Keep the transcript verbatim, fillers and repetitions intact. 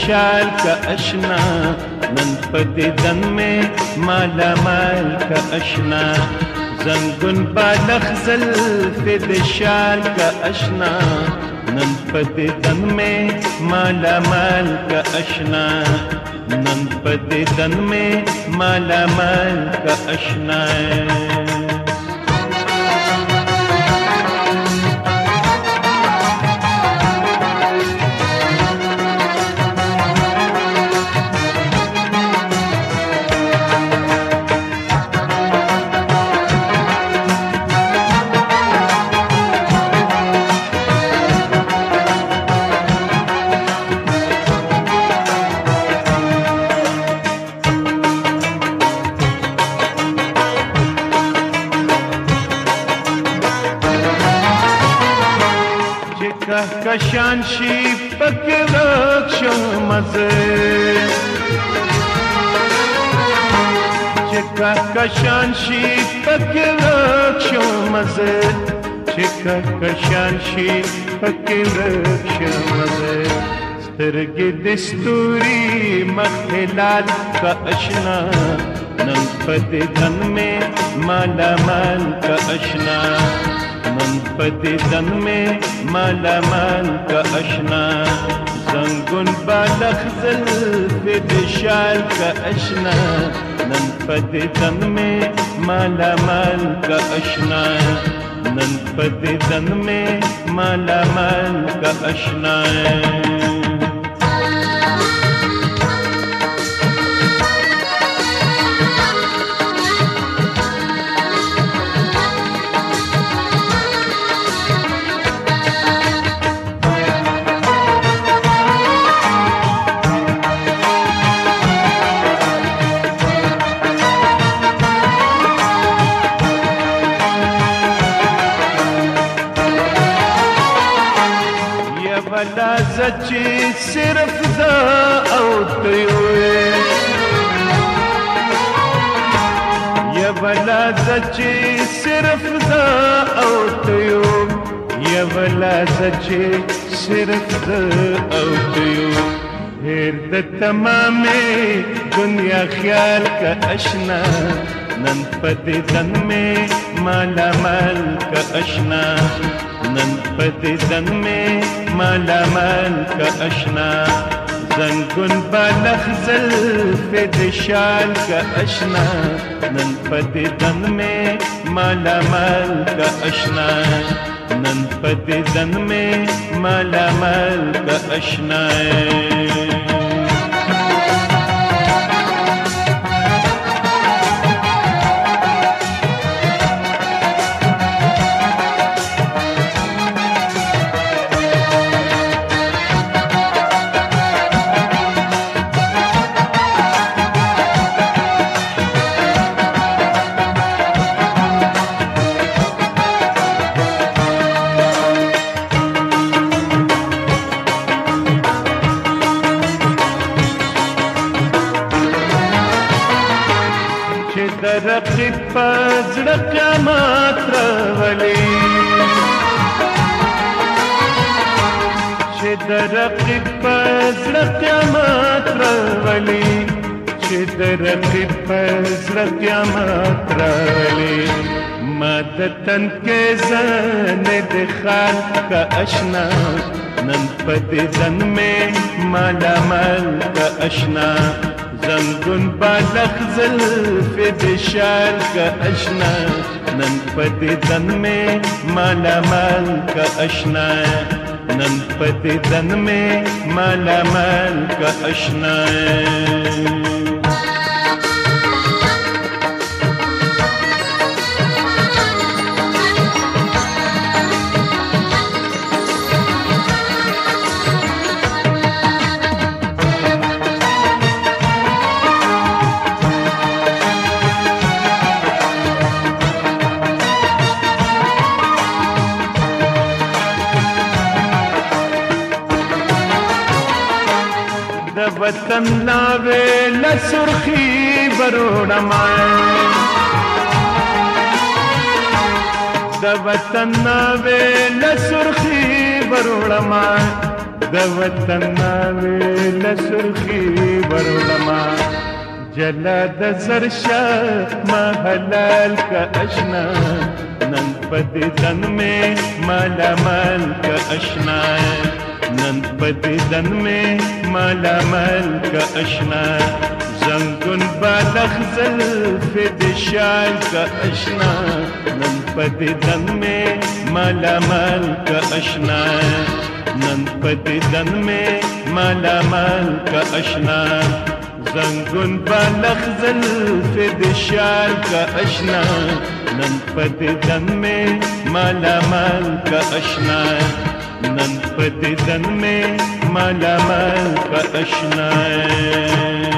شال کا اشنا نن پدیدن میں مالا مال کا اشنا زنگن بالخ زلف د شال کا اشنا نن پدیدن میں مالا مال کا اشنا نن پدیدن میں مالا مال کا اشنا کشان شی پکرک شمزه چکا کشان شی پکرک شمزه چکا کشان شی پکرک شمزه سترگی دستوری مخلال کا اشنا نن پدیدن میں مالا مال کا اشنا نن پدیدن میں مالا مال کا اشنا زنگن بالخ زلف د شال کا اشنا نن پدیدن میں مالا مال کا اشنا نن پدیدن میں مالا مال کا اشنا چی صرف دا او تیوے یا بلا چی صرف دا او تیو یا بلا چی صرف دا او تیو پھر دا تمام دنیا خیال کا اشنا نن پدیدن میں مالا مال کا اشنا نن پدیدن میں مالا مال کا اشنا زنگن بالخ زلف د شال کا اشنا نن پدیدن میں مالا مال کا اشنا نن پدیدن میں مالا مال کا اشنا رقیب پزړه قیامت راولي چې د رقیب پزړه قیامت راولي چې د رقیب پزړه قیامت راولي ما د تن کې ځان د خال کا اشنا نن پدیدن میں مالا مال کا اشنا زنگن بالخ زلف د شال کا اشنا نن پدیدن میں مالا مال کا اشنا نن پدیدن میں مالا مال کا اشنا وطن لاوے لسرخی بروڑما د وطن لاوے لسرخی بروڑما د وطن ناوې لسرخي ورولما جلا د زرشا ما حلال کا اشنا نن پدی دن میں مالا مال کا اشنا نن پدی دن میں مالا مال کا اشنا زنگن بالغ زلف دشال کا اشنا نن پدی دن میں مالا مال کا اشنا نن پدی دن میں مالا مال کا اشنا زنگن بالغ زلف دشال کا اشنا نن پدی دن میں مالا مال کا اشنا نن پدی دن میں مالا مال کا اشنا